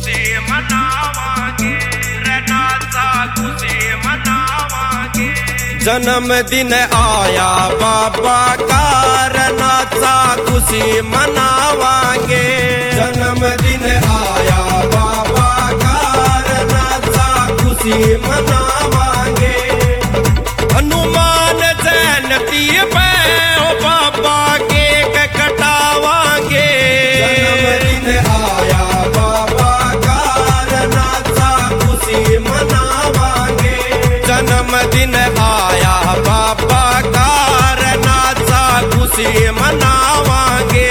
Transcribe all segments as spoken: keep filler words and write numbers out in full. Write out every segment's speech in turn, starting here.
खुशी मनावांगे, रनाचा खुशी मनावांगे। जन्मदिन आया बाबा का, रनाचा खुशी मनावांगे। जन्मदिन आया बाबा का, रनाचा खुशी मनावांगे। हनुमान जयंती पे ओ बाबा केक कटावांगे। जन्मदिन आया बाबा का, रनाचा खुशी मनावांगे। जन्मदिन आया बाबा का, रनाचा खुशी मनावांगे।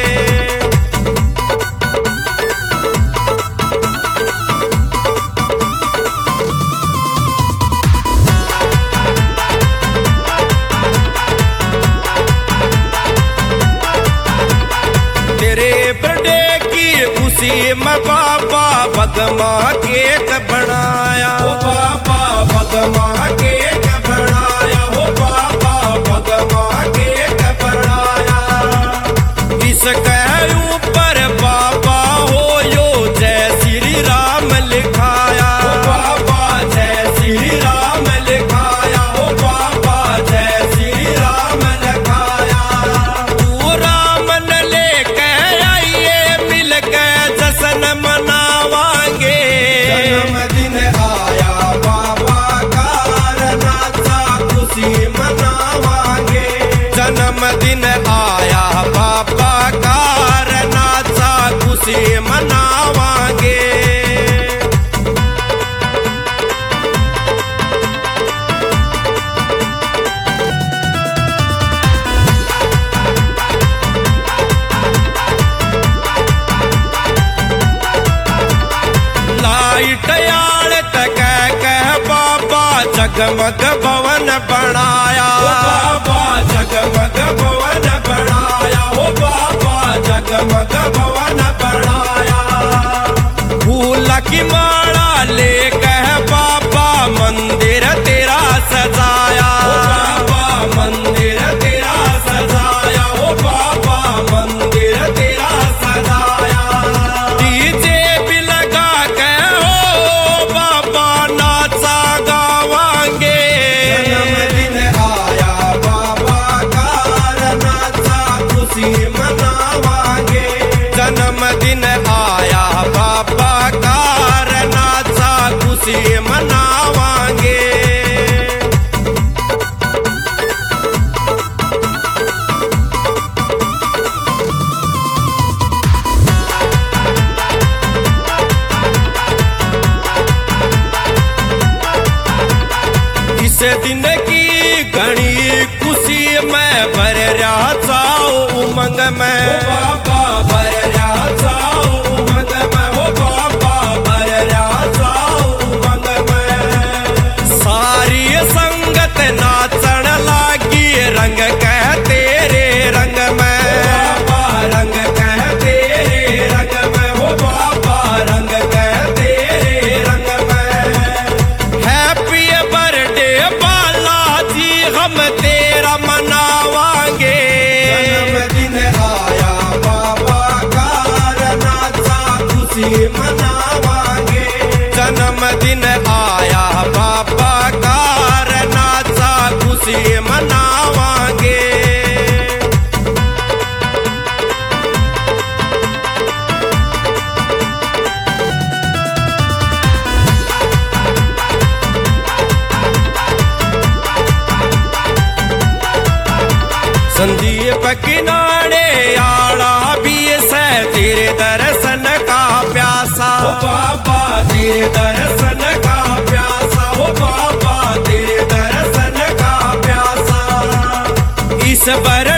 मैं बाबा बदमा केक बनाया, ओ बाबा बदमा केक बनाया, ओ बाबा बदमा केक बनाया। इसके ऊपर बाबा हो यो जय श्री राम लिखाया, ओ बाबा जय श्री राम लिखाया, ओ बाबा जय श्री राम लिखाया। तू राम न लेके आइए मिलके जश्न मनावांगे। जन्मदिन आया बाबा का, रनाचा खुशी मनावांगे। जन्मदिन आया बाबा का, रनाचा खुशी मनावांगे। लाइट याल तक कह बाबा जगमग भवन बनाया, ओ बाबा जगमग भवन बनाया, ओ बाबा जगमग भवन बनाया। फूल की माला ले कह बाबा मंदिर तेरा सजाया, ओ बाबा मंदिर तेरा सजाया, ओ बाबा मंदिर तेरा सजाया। डीजे भी लगा के हो बाबा नाचा गावांगे। जन्मदिन आया बाबा का, रनाचा खुशी मनावांगे। जन्मदिन आया बाबा का, रनाचा खुशी मनावांगे। इस दिन की घनी खुशी में भर रहा जाओ उमंग में, ओ बाबा भर रहा जाओ उमंग में, ओ बाबा भर रहा जाओ उमंग में। सारी संगत नाचन लागी रंग कह तेरे रंग में, ओ बाबा रंग कह तेरे रंग में, ओ बाबा रंग कह तेरे रंग में। हैप्पी बर्थडे बालाजी हम तेरा मनावांगे। जन्मदिन आया बाबा का, रनाचा खुशी मनावांगे। जन्मदिन आया बाबा का, रनाचा खुशी मनावांगे। संदीप किनारे आला भी से तेरे दर्शन का प्यासा, ओ बाबा तेरे दर्शन का प्यासा, ओ बाबा तेरे दर्शन का प्यासा। इस बर